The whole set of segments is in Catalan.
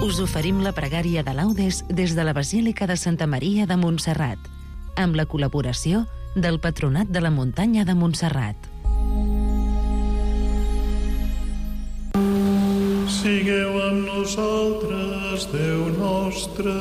us oferim la pregària de laudes des de la Basílica de Santa Maria de Montserrat, amb la col·laboració del Patronat de la Muntanya de Montserrat. Sigueu amb nosaltres, Déu nostre.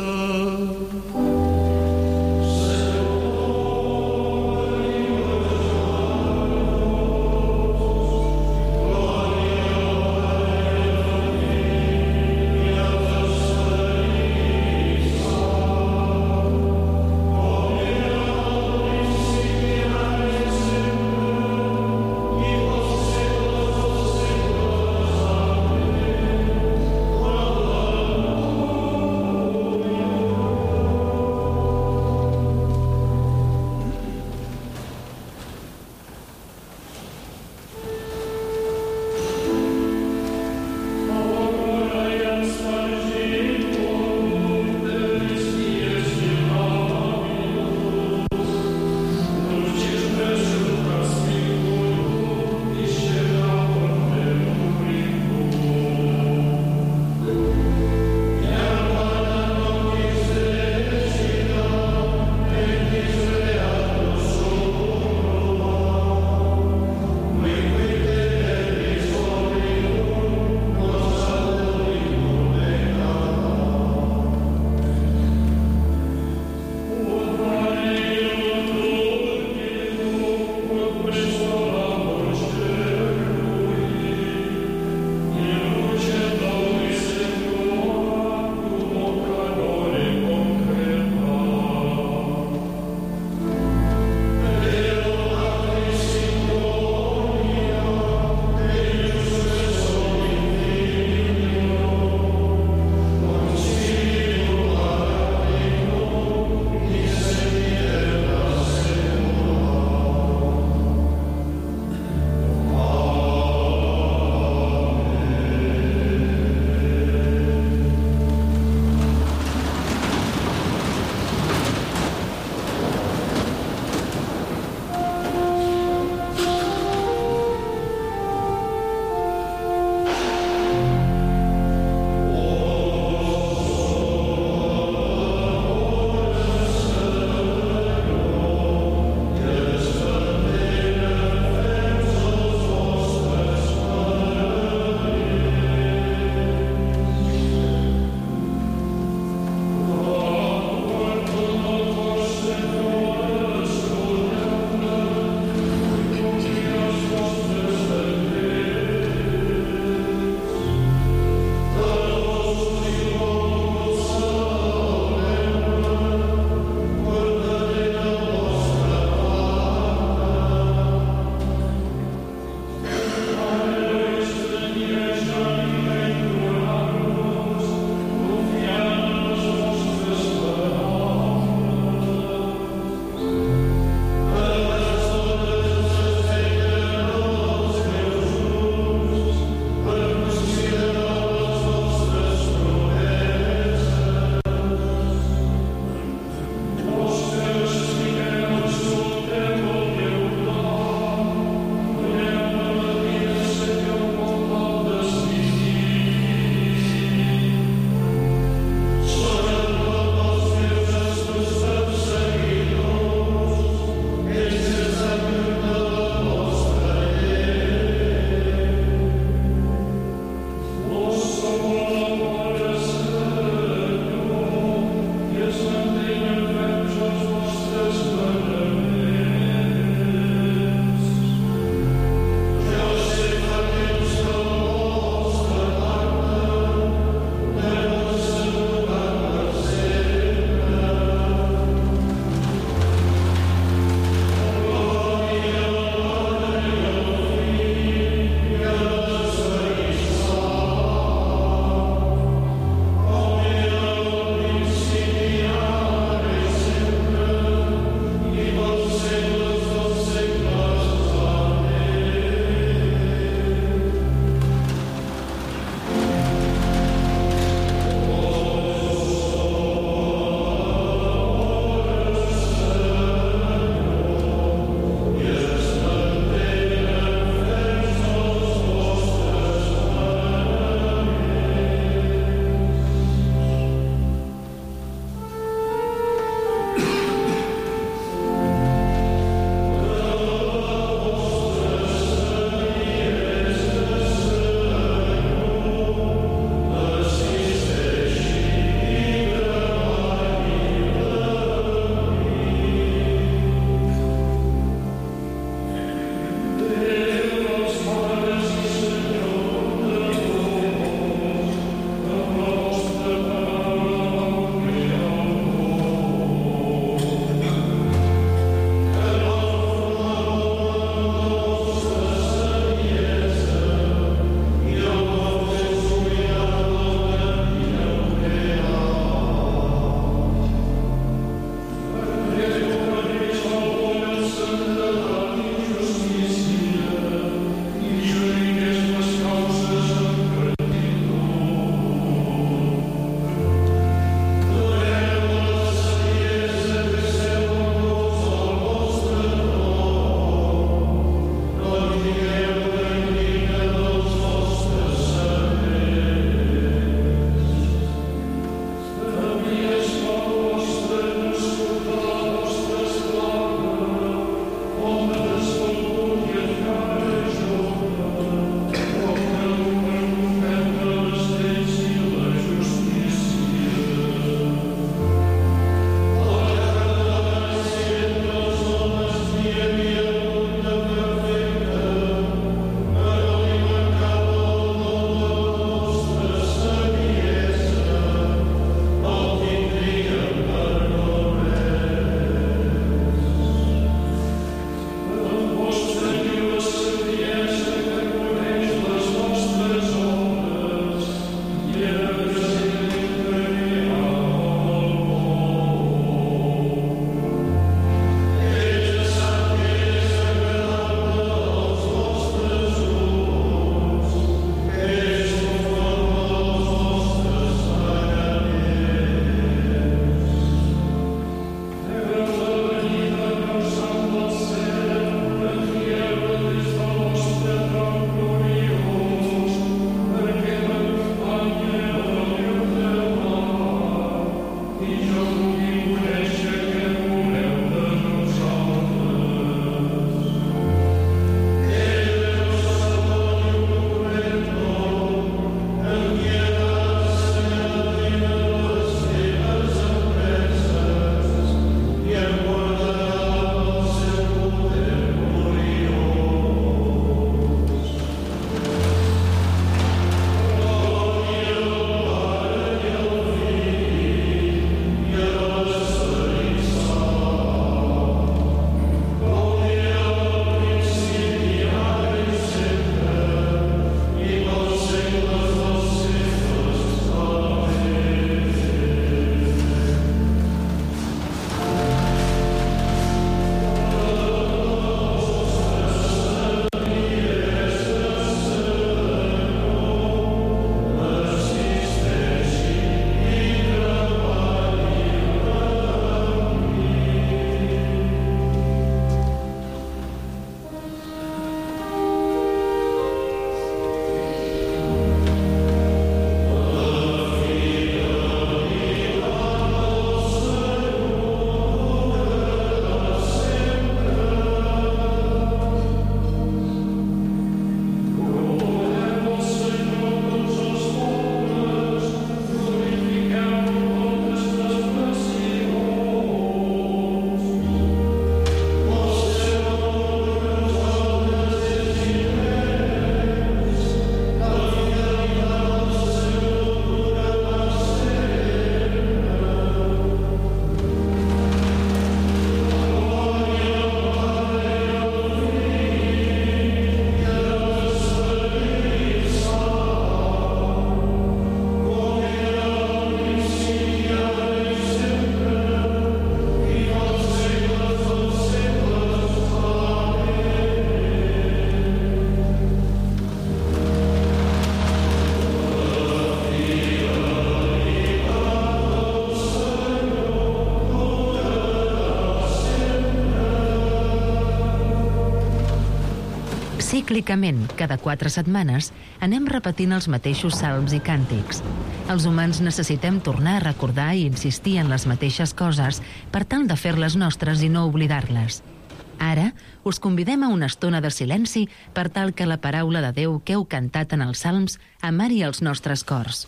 Cíclicament, cada 4 setmanes, anem repetint els mateixos salms i càntics. Els humans necessitem tornar a recordar i insistir en les mateixes coses per tal de fer-les nostres i no oblidar-les. Ara, us convidem a una estona de silenci per tal que la paraula de Déu que heu cantat en els salms amari els nostres cors.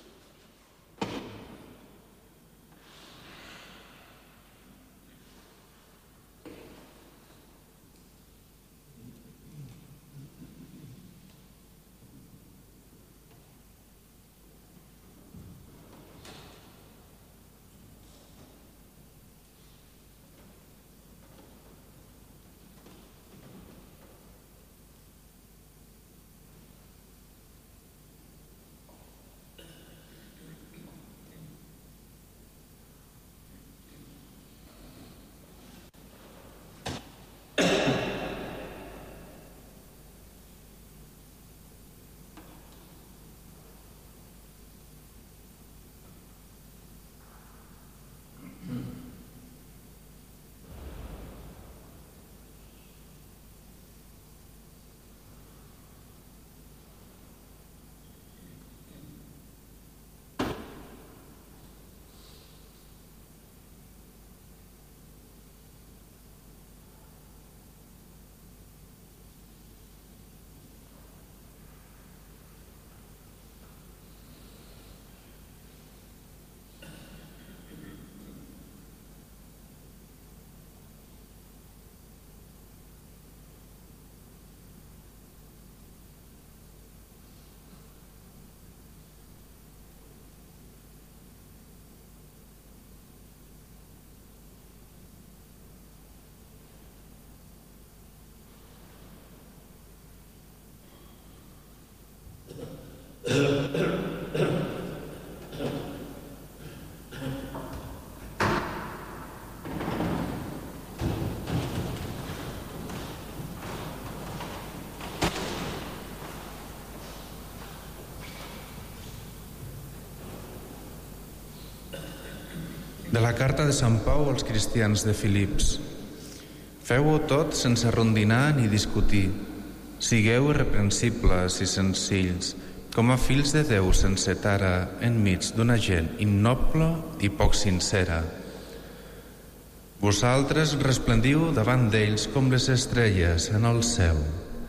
De la carta de Sant Pau als cristians de Filips. Feu-ho tot sense rondinar ni discutir. Sigueu irreprensibles i senzills, com a fills de Déu sense tara, enmig d'una gent innoble i poc sincera. Vosaltres resplendiu davant d'ells com les estrelles en el cel.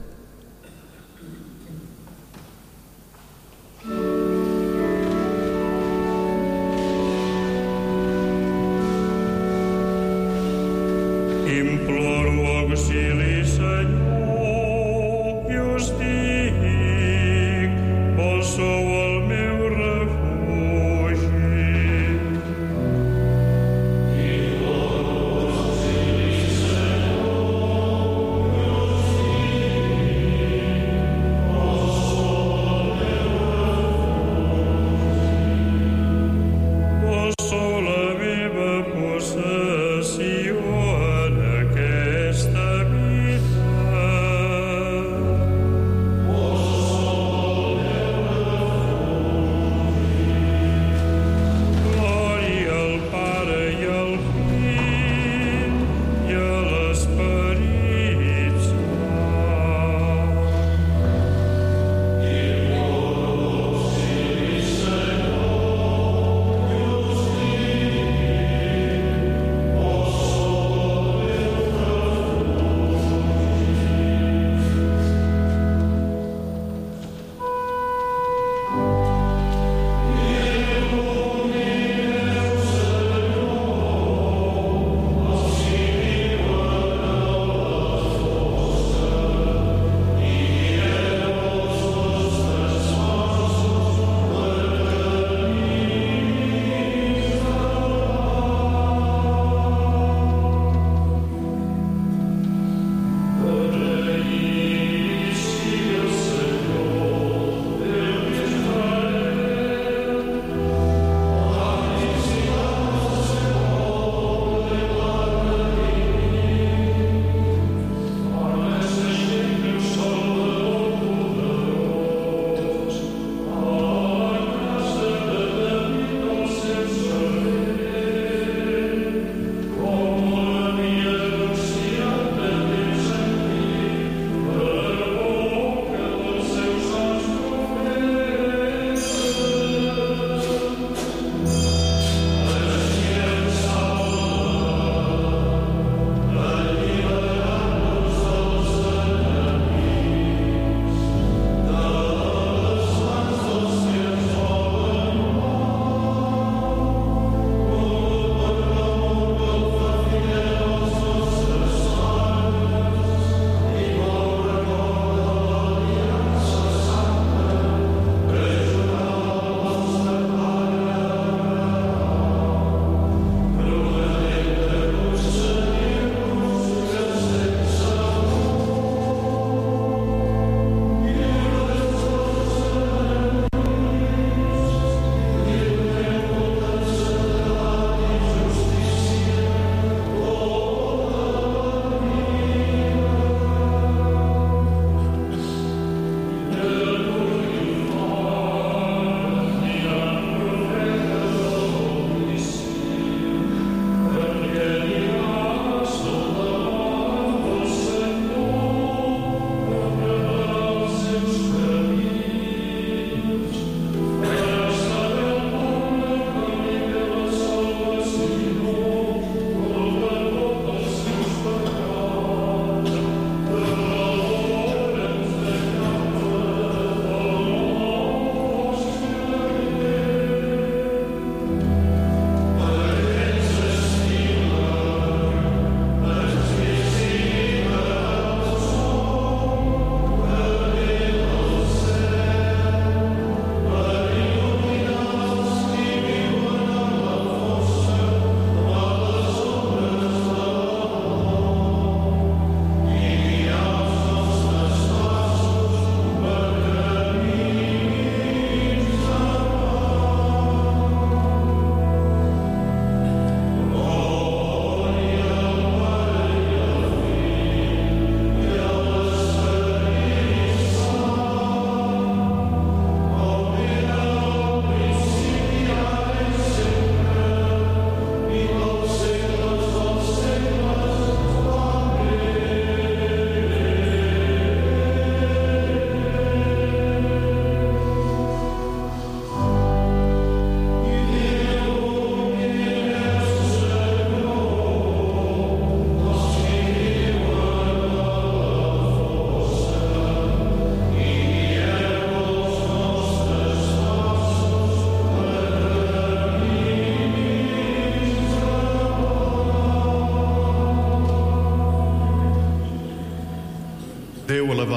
Imploro auxili, Senyor, i us dic, vos sou el meu refugi. Imploro auxili, Senyor, i us dic,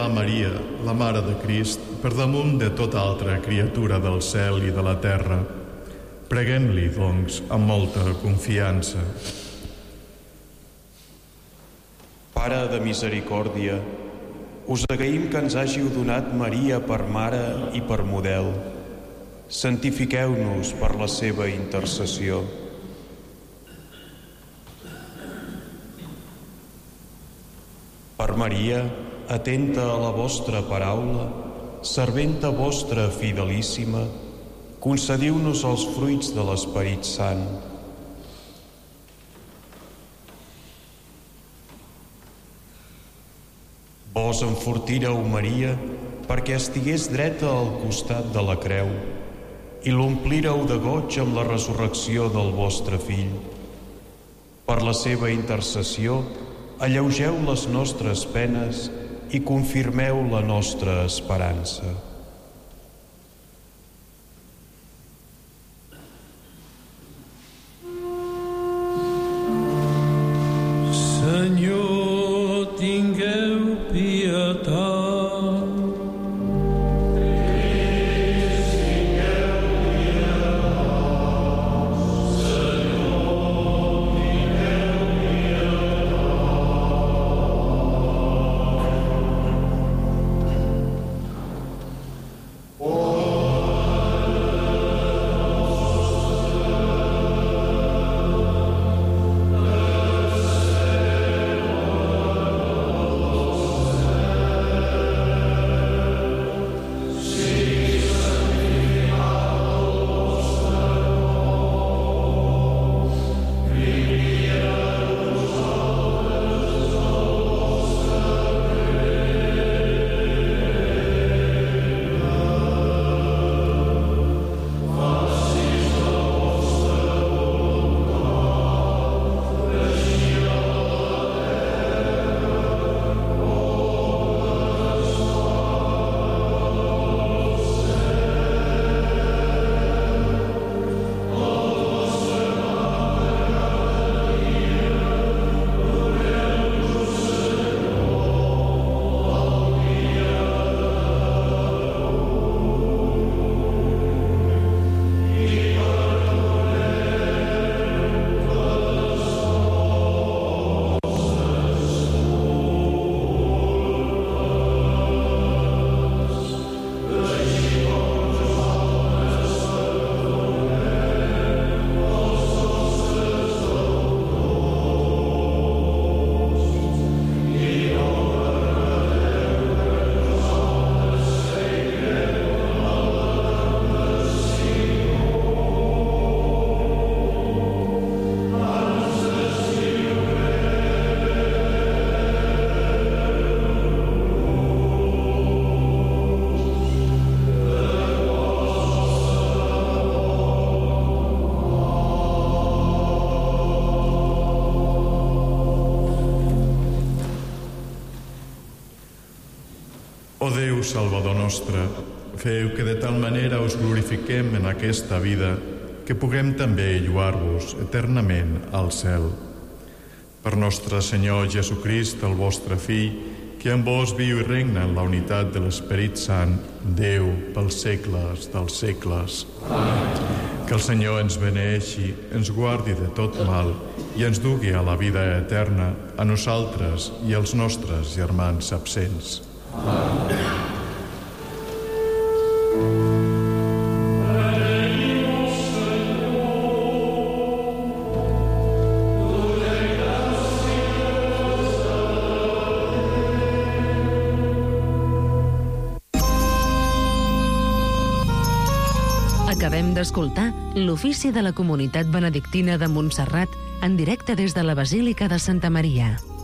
a Maria, la Mare de Crist, per damunt de tota altra criatura del cel i de la terra. Preguem-li, doncs, amb molta confiança. Pare de misericòrdia, us agraïm que ens hàgiu donat Maria per mare i per model. Santifiqueu-nos per la seva intercessió. Per Maria, atenta a la vostra paraula, serventa vostra fidelíssima, concediu-nos els fruits de l'Esperit Sant. Vos enfortíreu, Maria, perquè estigués dreta al costat de la creu i l'omplíreu de goig amb la resurrecció del vostre fill. Per la seva intercessió, alleugeu les nostres penes i confirmeu la nostra esperança. Senyor, tingueu pietat. O Déu Salvador nostre, feu que de tal manera us glorifiquem en aquesta vida que puguem també lluar-vos eternament al cel. Per nostre Senyor Jesucrist, el vostre Fill, que amb vos viu i regna en la unitat de l'Esperit Sant, Déu pels segles dels segles. Amén. Que el Senyor ens beneeixi, ens guardi de tot mal i ens dugui a la vida eterna, a nosaltres i als nostres germans absents. Acabem d'escoltar l'ofici de la Comunitat Benedictina de Montserrat en directe des de la Basílica de Santa Maria.